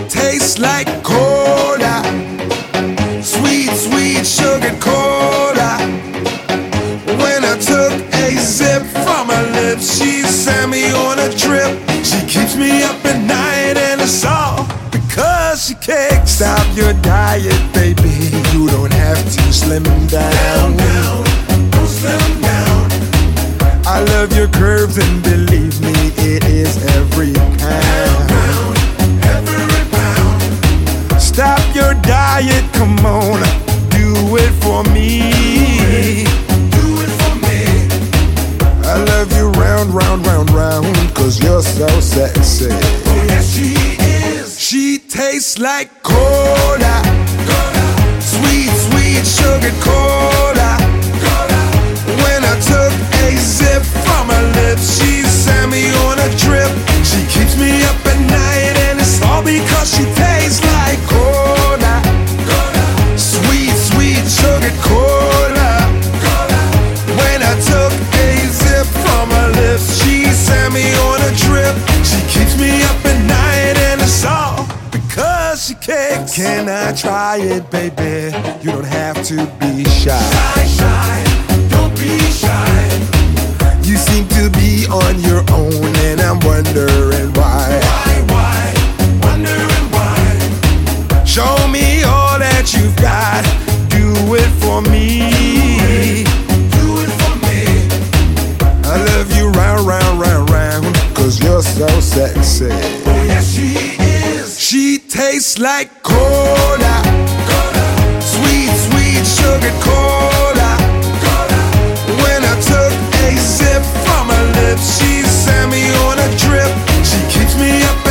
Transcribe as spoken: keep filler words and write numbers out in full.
tastes like cola, sweet, sweet sugar cola. When I took a sip from her lips, she sent me on a trip. She keeps me up at night, and it's all because she can't stop your diet, baby. You don't have to slim down. Down, down, don't slim down. I love your curves, and believe me, it is every pound. Pound, every pound. Stop your diet, come on, do it for me. Do it for me. I love you round, round, round, round, cause you're so sexy. Oh yes, she is. She tastes like cola, cola. Sweet, sweet sugar cola, cola. When I took a sip from her lips, she sent me on a trip. She keeps me up at night, and it's all because she tastes like cola, cola. Sweet, sweet sugar cola, cola. When I took a sip from her lips, she sent me on a trip. She keeps me up at night, and it's all because she kicks. Can I try it, baby? You don't have to be shy. Shy, shy, don't be shy. You seem to be on your own, and I'm wondering why. Why, why, wondering why. Show me all that you've got. Do it for me. Do it for me. I love you round, round, round, round, cause you're so sexy. Oh yes, she is. She tastes like cola, cola. Sweet, sweet sugar cola, cola. When I took a sip from her lips, she sent me on a trip. She keeps me up